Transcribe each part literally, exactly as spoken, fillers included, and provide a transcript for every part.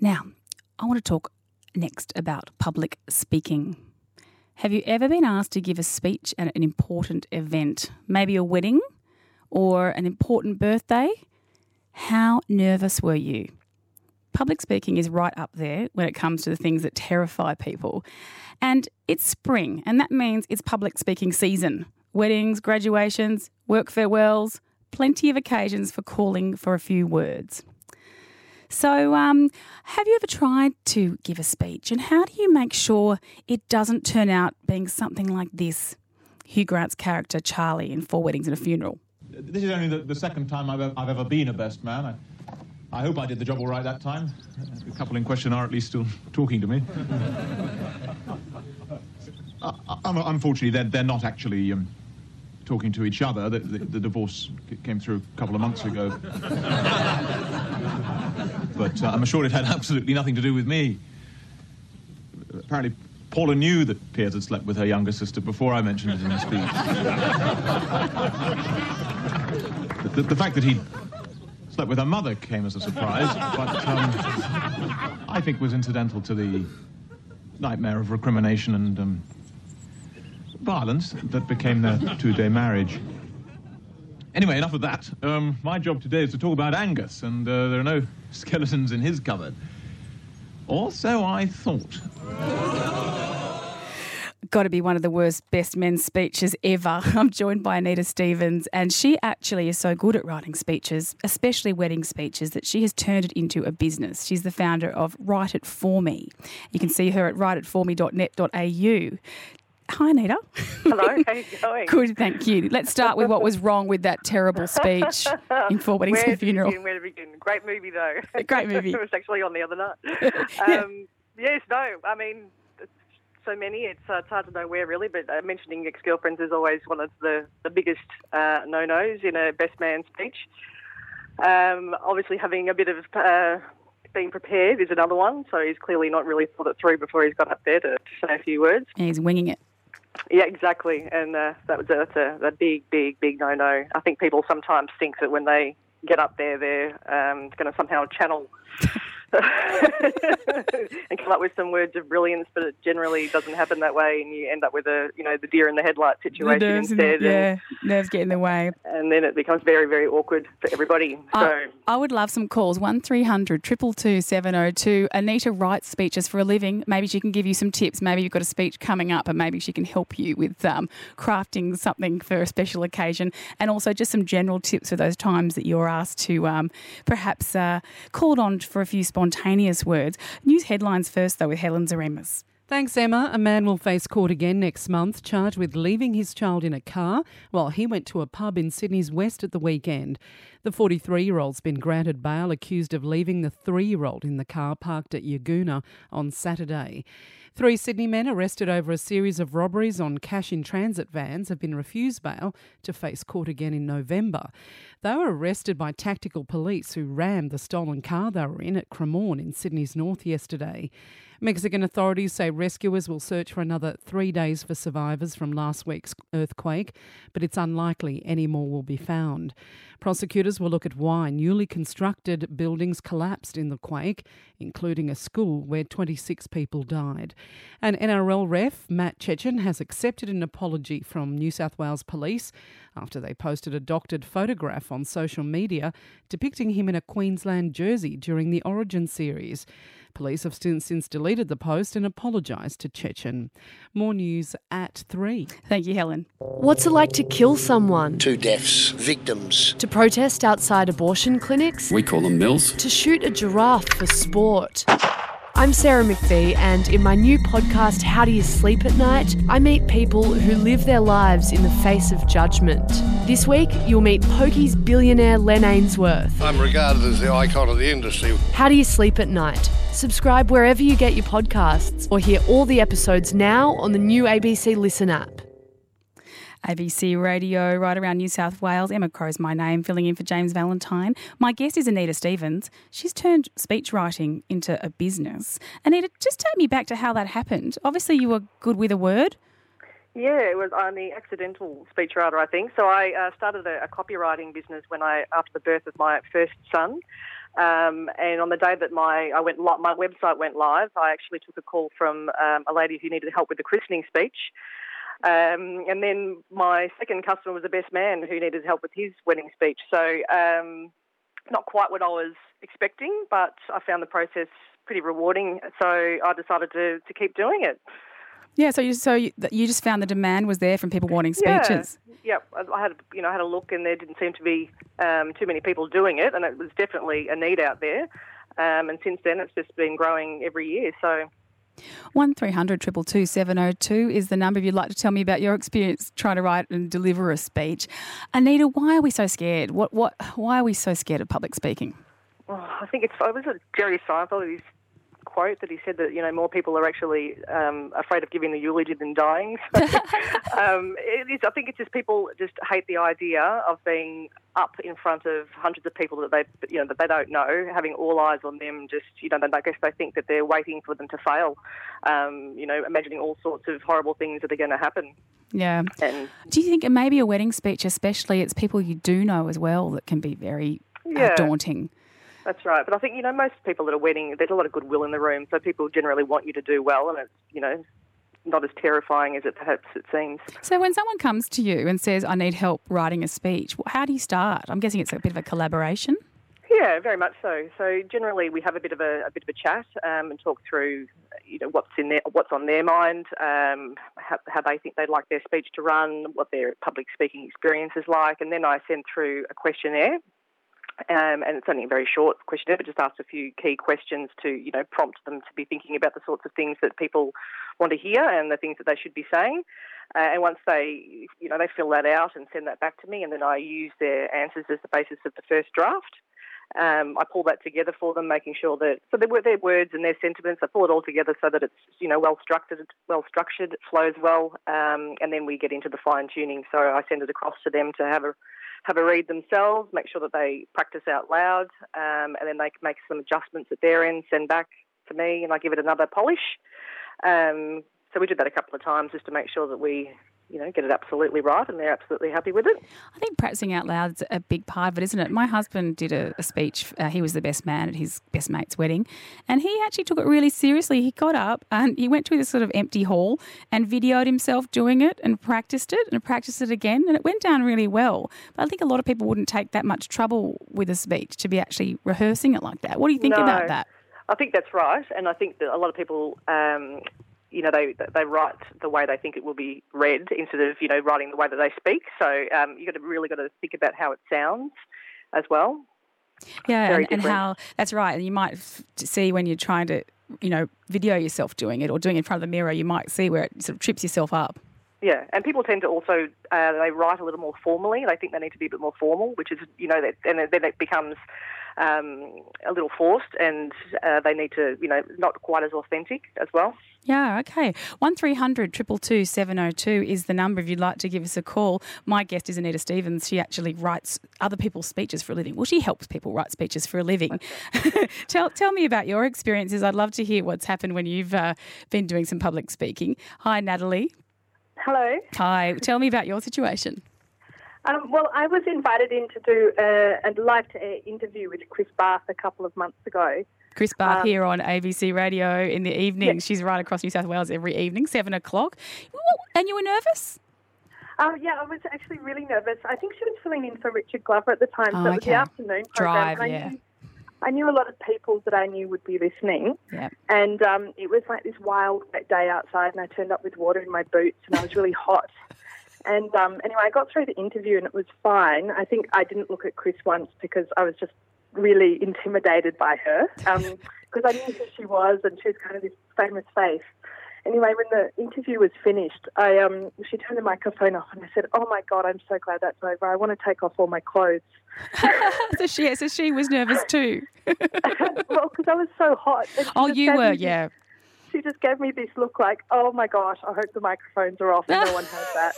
Now, I want to talk next about public speaking. Have you ever been asked to give a speech at an important event, maybe a wedding or an important birthday? How nervous were you? Public speaking is right up there when it comes to the things that terrify people. And it's spring, and that means it's public speaking season. Weddings, graduations, work farewells, plenty of occasions for calling for a few words. So um, have you ever tried to give a speech, and how do you make sure it doesn't turn out being something like this? Hugh Grant's character Charlie in Four Weddings and a Funeral. This is only the, the second time I've ever, I've ever been a best man. I, I hope I did the job all right that time. The couple in question are at least still talking to me. uh, unfortunately, they're, they're not actually um, talking to each other. The, the, the divorce came through a couple of months ago. But uh, I'm sure it had absolutely nothing to do with me. Apparently, Paula knew that Piers had slept with her younger sister before I mentioned it in the speech. the, the, the fact that he slept with her mother came as a surprise, but um, I think was incidental to the nightmare of recrimination and um, violence that became their two-day marriage. Anyway, enough of that. Um, my job today is to talk about Angus, and uh, there are no skeletons in his cupboard. Or so I thought. Got to be one of the worst best men speeches ever. I'm joined by Anita Stevens, and she actually is so good at writing speeches, especially wedding speeches, that she has turned it into a business. She's the founder of Write It For Me. You can see her at write it for me dot net dot a u. Hi, Anita. Hello, how are you going? Good, thank you. Let's start with what was wrong with that terrible speech in Four Weddings and a Funeral. Begin, where to begin? Great movie, though. A great movie. It was actually on the other night. yeah. um, yes, no, I mean, so many, it's, uh, it's hard to know where, really, but uh, mentioning ex-girlfriends is always one of the, the biggest uh, no-nos in a best man speech. Um, obviously, having a bit of uh, being prepared is another one, so he's clearly not really thought it through before he's got up there to, to say a few words. And he's winging it. Yeah, exactly, and uh, that was a, that's a, a big, big, big no-no. I think people sometimes think that when they get up there, they're um, going to somehow channel and come up with some words of brilliance, but it generally doesn't happen that way, and you end up with a, you know, the deer in the headlight situation the nerves instead. In the, yeah, and, nerves get in the way. And then it becomes very, very awkward for everybody. So I, I would love some calls. one three hundred two two two seven oh two. Anita writes speeches for a living. Maybe she can give you some tips. Maybe you've got a speech coming up, and maybe she can help you with um, crafting something for a special occasion, and also just some general tips for those times that you're asked to um, perhaps uh, called on for a few spontaneous words. News headlines first, though, with Helen Zaremas. Thanks, Emma. A man will face court again next month, charged with leaving his child in a car while he went to a pub in Sydney's West at the weekend. The forty-three-year-old's been granted bail, accused of leaving the three-year-old in the car parked at Yagoona on Saturday. Three Sydney men arrested over a series of robberies on cash-in-transit vans have been refused bail to face court again in November. They were arrested by tactical police who rammed the stolen car they were in at Cremorne in Sydney's north yesterday. Mexican authorities say rescuers will search for another three days for survivors from last week's earthquake, but it's unlikely any more will be found. Prosecutors will look at why newly constructed buildings collapsed in the quake, including a school where twenty-six people died. And N R L ref Matt Chechen has accepted an apology from New South Wales Police after they posted a doctored photograph on social media depicting him in a Queensland jersey during the Origin series. Police have since deleted the post and apologised to Chechen. More news at three. Thank you, Helen. What's it like to kill someone? Two deaths, victims. To protest outside abortion clinics? We call them mills. To shoot a giraffe for sport? I'm Sarah McPhee, and in my new podcast, How Do You Sleep at Night, I meet people who live their lives in the face of judgment. This week, you'll meet Pokey's billionaire Len Ainsworth. I'm regarded as the icon of the industry. How Do You Sleep at Night? Subscribe wherever you get your podcasts, or hear all the episodes now on the new A B C Listen app. A B C Radio, right around New South Wales. Emma Crow's my name, filling in for James Valentine. My guest is Anita Stevens. She's turned speech writing into a business. Anita, just take me back to how that happened. Obviously, you were good with a word. Yeah, it was I'm the accidental speechwriter, I think. So I uh, started a, a copywriting business when I, after the birth of my first son. Um, and on the day that my I went li- my website went live, I actually took a call from um, a lady who needed help with the christening speech. Um, and then my second customer was a best man who needed help with his wedding speech. So um, not quite what I was expecting, but I found the process pretty rewarding. So I decided to, to keep doing it. Yeah, so you so you, you just found the demand was there from people wanting speeches. Yeah, yeah. I had you know had a look, and there didn't seem to be um, too many people doing it, and it was definitely a need out there. Um, and since then, it's just been growing every year. So. one three hundred two two two seven oh two is the number if you'd like to tell me about your experience trying to write and deliver a speech. Anita, why are we so scared? What what? Why are we so scared of public speaking? Oh, I think it's it was a Jerry Seinfeld quote that he said that you know more people are actually um, afraid of giving the eulogy than dying. So, um, it is, I think it's just people just hate the idea of being up in front of hundreds of people that they you know that they don't know, having all eyes on them. Just you know, I guess they think that they're waiting for them to fail. Um, you know, imagining all sorts of horrible things that are going to happen. Yeah. And do you think maybe a wedding speech, especially, it's people you do know as well that can be very yeah. uh, daunting? That's right. But I think, you know, most people at a wedding, there's a lot of goodwill in the room, so people generally want you to do well, and it's, you know, not as terrifying as it perhaps it seems. So when someone comes to you and says, I need help writing a speech, how do you start? I'm guessing it's a bit of a collaboration. Yeah, very much so. So generally we have a bit of a, a bit of a chat um, and talk through, you know, what's in their, what's on their mind, um, how, how they think they'd like their speech to run, what their public speaking experience is like, and then I send through a questionnaire. Um, and it's only a very short questionnaire, but just ask a few key questions to, you know, prompt them to be thinking about the sorts of things that people want to hear and the things that they should be saying. Uh, and once they, you know, they fill that out and send that back to me, and then I use their answers as the basis of the first draft. Um, I pull that together for them, making sure that so their, their words and their sentiments, I pull it all together so that it's, you know, well structured, well structured, it flows well, um, and then we get into the fine tuning. So I send it across to them to have a have a read themselves, make sure that they practice out loud, um, and then they can make some adjustments at their end, send back to me, and I give it another polish. Um, so we did that a couple of times just to make sure that we, you know, get it absolutely right and they're absolutely happy with it. I think practicing out loud is a big part of it, isn't it? My husband did a, a speech. Uh, he was the best man at his best mate's wedding, and he actually took it really seriously. He got up and he went to this sort of empty hall and videoed himself doing it and practiced it and practiced it again, and it went down really well. But I think a lot of people wouldn't take that much trouble with a speech to be actually rehearsing it like that. What do you think no, about that? I think that's right, and I think that a lot of people... Um, you know, they they write the way they think it will be read instead of, you know, writing the way that they speak. So um, you've got to really got to think about how it sounds as well. Yeah, and, and how, that's right. And you might f- see when you're trying to, you know, video yourself doing it or doing it in front of the mirror, you might see where it sort of trips yourself up. Yeah, and people tend to also, uh, they write a little more formally. They think they need to be a bit more formal, which is, you know, that, and then it becomes um, a little forced, and uh, they need to, you know, not quite as authentic as well. Yeah, okay. one three hundred two two two seven oh two is the number if you'd like to give us a call. My guest is Anita Stevens. She actually writes other people's speeches for a living. Well, she helps people write speeches for a living. Okay. tell tell me about your experiences. I'd love to hear what's happened when you've uh, been doing some public speaking. Hi, Natalie. Hello. Hi. Tell me about your situation. Um, well, I was invited in to do a, a live-to-air interview with Chris Bath a couple of months ago. Chris Bath um, here on A B C Radio in the evening. Yeah. She's right across New South Wales every evening, seven o'clock. And you were nervous? Um, yeah, I was actually really nervous. I think she was filling in for Richard Glover at the time, oh, so it was okay. the afternoon program. Drive, I yeah. Knew, I knew a lot of people that I knew would be listening. Yeah. And um, it was like this wild wet day outside, and I turned up with water in my boots, and I was really hot. And um, anyway, I got through the interview and it was fine. I think I didn't look at Chris once because I was just really intimidated by her because um, I knew who she was and she was kind of this famous face. Anyway, when the interview was finished, I um, she turned the microphone off and I said, "Oh my God, I'm so glad that's over. I want to take off all my clothes." so she, so she was nervous too. Well, because I was so hot. Oh, you were, yeah. She just gave me this look like, oh my gosh, I hope the microphones are off and no one heard that.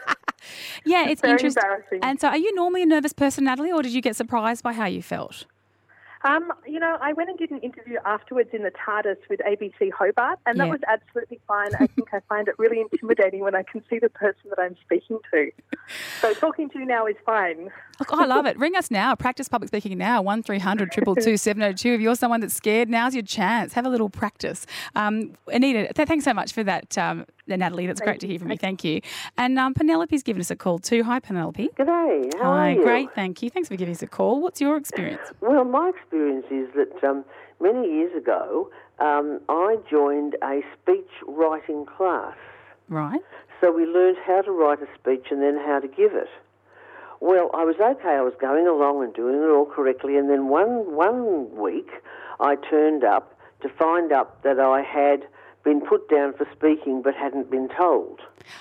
Yeah, it's, it's very interesting. Embarrassing. And so are you normally a nervous person, Natalie, or did you get surprised by how you felt? Um, you know, I went and did an interview afterwards in the TARDIS with A B C Hobart, and that yeah. was absolutely fine. I think I find it really intimidating when I can see the person that I'm speaking to. So talking to you now is fine. Look, I love it. Ring us now. Practice public speaking now. one three hundred two two two seven oh two. If you're someone that's scared, now's your chance. Have a little practice. Um, Anita, th- thanks so much for that, um, Natalie. That's Thank great to you. hear from you. Thank you. And um, Penelope's given us a call too. Hi, Penelope. G'day, how Hi, are you? great. Thank you. Thanks for giving us a call. What's your experience? Well, my experience is that um, many years ago, um, I joined a speech writing class. Right. So we learned how to write a speech and then how to give it. Well, I was okay. I was going along and doing it all correctly, and then one one week I turned up to find out that I had been put down for speaking but hadn't been told.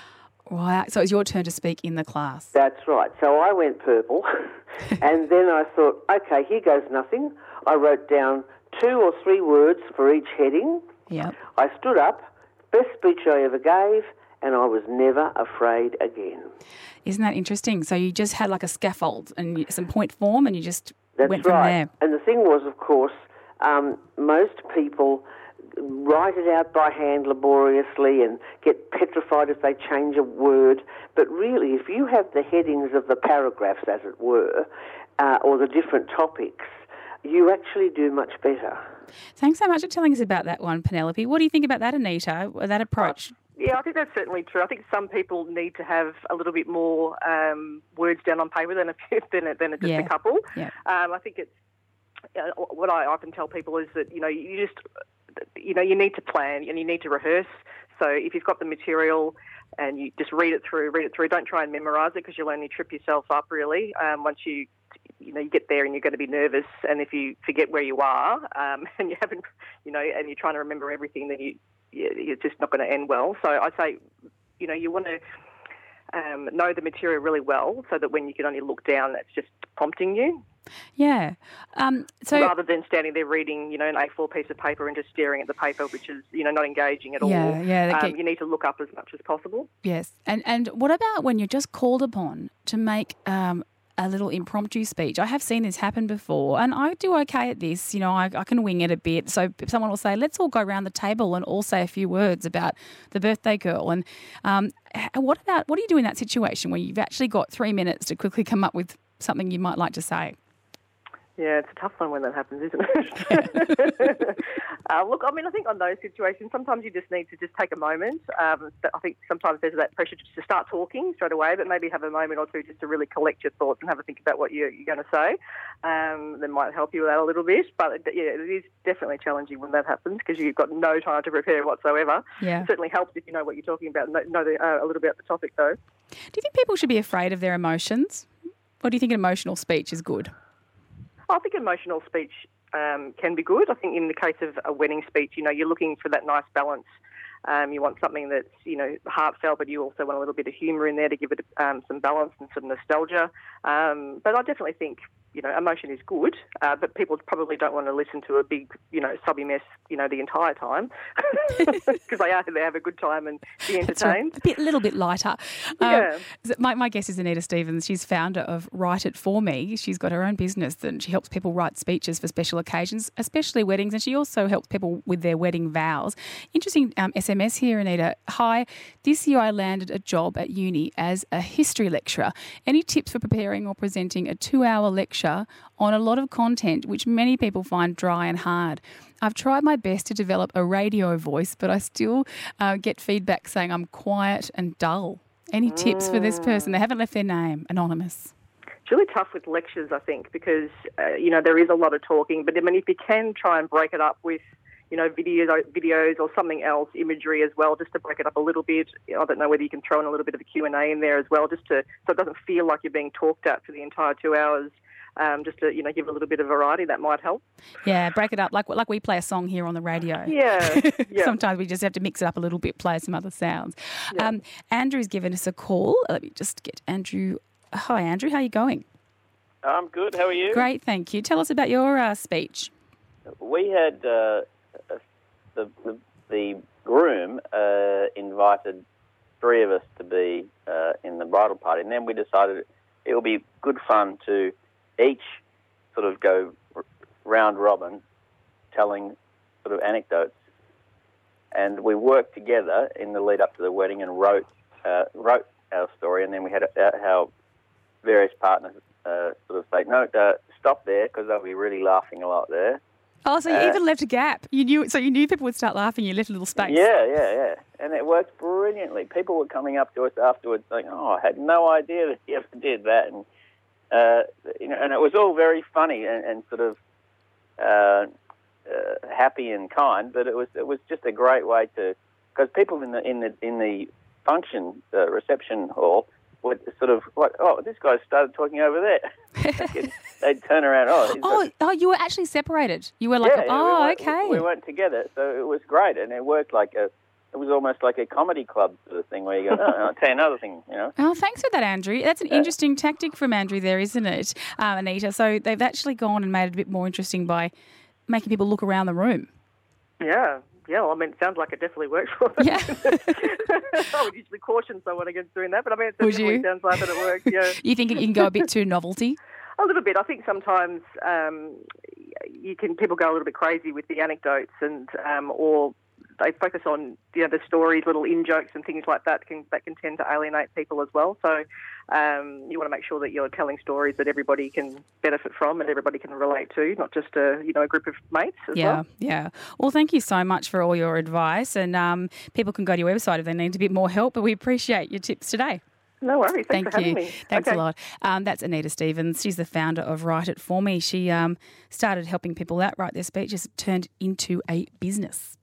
Right. So it was your turn to speak in the class. That's right. So I went purple, and then I thought, okay, here goes nothing. I wrote down two or three words for each heading. Yep. I stood up, best speech I ever gave, and I was never afraid again. Isn't that interesting? So you just had like a scaffold and you- some point form and you just That's went right. from there. And the thing was, of course, um, most people write it out by hand laboriously and get petrified if they change a word. But really, if you have the headings of the paragraphs, as it were, uh, or the different topics, you actually do much better. Thanks so much for telling us about that one, Penelope. What do you think about that, Anita, that approach? Yeah, I think that's certainly true. I think some people need to have a little bit more um, words down on paper than a, than, a, than just Yeah. a couple. Yeah. Um, I think it's uh, what I often tell people is that you know you just you know you need to plan and you need to rehearse. So if you've got the material and you just read it through, read it through. Don't try and memorise it because you'll only trip yourself up really. Um, once you you know you get there and you're going to be nervous, and if you forget where you are um, and you haven't you know and you're trying to remember everything, then you it's just not going to end well. So I say, you know, you want to um, know the material really well so that when you can only look down, that's just prompting you. Yeah. Um, so rather than standing there reading, you know, an A four piece of paper and just staring at the paper, which is, you know, not engaging at Yeah, all. yeah, that Um, get- you need to look up as much as possible. Yes. And and what about when you're just called upon to make um, a little impromptu speech? I have seen this happen before and I do okay at this. You know, I, I can wing it a bit. So if someone will say, let's all go around the table and all say a few words about the birthday girl. And um, h- what about, what do you do in that situation where you've actually got three minutes to quickly come up with something you might like to say? Yeah, it's a tough one when that happens, isn't it? uh, look, I mean, I think on those situations, sometimes you just need to just take a moment. Um, but I think sometimes there's that pressure just to start talking straight away, but maybe have a moment or two just to really collect your thoughts and have a think about what you're, you're going to say. Um, that might help you with that a little bit. But it, yeah, it is definitely challenging when that happens because you've got no time to prepare whatsoever. Yeah. It certainly helps if you know what you're talking about, know, know the, uh, a little bit about the topic, though. Do you think people should be afraid of their emotions? Or do you think an emotional speech is good? I think emotional speech um, can be good. I think in the case of a wedding speech, you know, you're looking for that nice balance. Um, you want something that's, you know, heartfelt, but you also want a little bit of humour in there to give it um, some balance and some nostalgia. Um, but I definitely think, you know, emotion is good, uh, but people probably don't want to listen to a big, you know, subby mess, you know, the entire time because they are they have a good time and be That's right. entertained. A bit, little bit lighter. Yeah. Um, my, my guest is Anita Stevens. She's founder of Write It For Me. She's got her own business and she helps people write speeches for special occasions, especially weddings, and she also helps people with their wedding vows. Interesting um, S M S here, Anita. Hi, this year I landed a job at uni as a history lecturer. Any tips for preparing or presenting a two-hour lecture on a lot of content which many people find dry and hard? I've tried my best to develop a radio voice, but I still uh, get feedback saying I'm quiet and dull. Any tips for this person? They haven't left their name. Anonymous. It's really tough with lectures, I think, because, uh, you know, there is a lot of talking. But I mean, if you can try and break it up with, you know, videos, videos or something else, imagery as well, just to break it up a little bit. I don't know whether you can throw in a little bit of a Q and A in there as well, just to so it doesn't feel like you're being talked at for the entire two hours. Um, just to, you know, give a little bit of variety, that might help. Yeah, break it up like like we play a song here on the radio. Yeah, yeah. Sometimes we just have to mix it up a little bit, play some other sounds. Yeah. Um, Andrew's given us a call. Let me just get Andrew. Hi, Andrew. How are you going? I'm good. How are you? Great, thank you. Tell us about your uh, speech. We had uh, the, the the groom uh, invited three of us to be uh, in the bridal party, and then we decided it would be good fun to each sort of go r- round robin, telling sort of anecdotes, and we worked together in the lead up to the wedding and wrote uh, wrote our story, and then we had uh, our various partners uh, sort of say, no, uh, stop there, because they'll be really laughing a lot there. Oh, so you Uh, even left a gap. You knew, so you knew people would start laughing. You left a little space. Yeah, yeah, yeah. And it worked brilliantly. People were coming up to us afterwards saying, oh, I had no idea that he ever did that. And, uh, you know, and it was all very funny and, and sort of uh, uh, happy and kind, but it was it was just a great way to, because people in the in the in the function uh, reception hall would sort of like, oh, this guy started talking over there. They'd, they'd turn around. Oh, Oh, oh, you were actually separated. You were like, yeah, yeah, oh, we weren't, okay. We, we weren't together, so it was great, and it worked like a. It was almost like a comedy club sort of thing where you go, oh, I'll tell you another thing, you know. Oh, thanks for that, Andrew. That's an Yeah. interesting tactic from Andrew there, isn't it, um, Anita? So they've actually gone and made it a bit more interesting by making people look around the room. Yeah, yeah. Well, I mean, it sounds like it definitely works for them. Yeah. I would usually caution someone against doing that, but I mean, it Would definitely you? sounds like that it works. Yeah, You think it can go a bit too novelty? a little bit. I think sometimes um, you can people go a little bit crazy with the anecdotes, and um, or they focus on you know the stories, little in jokes and things like that can that can tend to alienate people as well. So um, you want to make sure that you're telling stories that everybody can benefit from and everybody can relate to, not just a you know a group of mates as Yeah, well. yeah. Well, thank you so much for all your advice, and um, people can go to your website if they need a bit more help, but we appreciate your tips today. No worries. Thanks Thank for having you. me. Thanks Okay. a lot. Um, that's Anita Stevens. She's the founder of Write It For Me. She um, started helping people out write their speeches. It turned into a business.